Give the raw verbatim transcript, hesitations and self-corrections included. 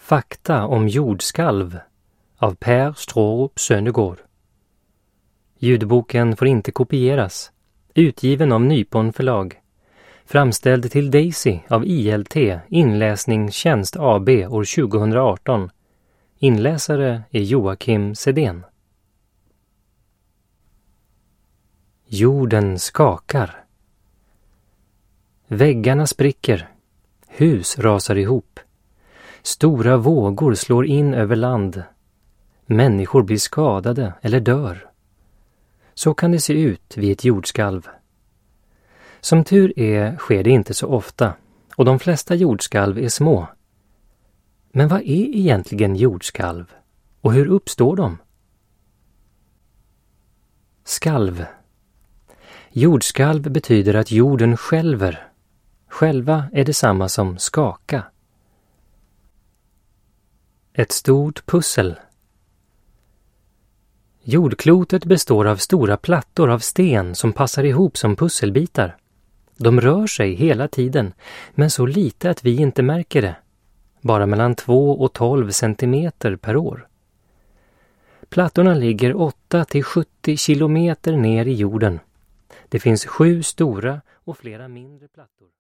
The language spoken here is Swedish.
Fakta om jordskalv av Per Strårup Sönnegård. Ljudboken får inte kopieras. Utgiven av Nypon förlag. Framställd till Daisy av I L T Inläsningstjänst A B år tjugohundraarton. Inläsare är Joakim Sedén. Jorden skakar. Väggarna spricker. Hus rasar ihop. Stora vågor slår in över land. Människor blir skadade eller dör. Så kan det se ut vid ett jordskalv. Som tur är sker det inte så ofta, och de flesta jordskalv är små. Men vad är egentligen jordskalv, och hur uppstår de? Skalv. Jordskalv betyder att jorden skälver. Själva är detsamma som skaka. Ett stort pussel. Jordklotet består av stora plattor av sten som passar ihop som pusselbitar. De rör sig hela tiden, men så lite att vi inte märker det. Bara mellan två och tolv centimeter per år. Plattorna ligger åtta till sjuttio kilometer ner i jorden. Det finns sju stora och flera mindre plattor.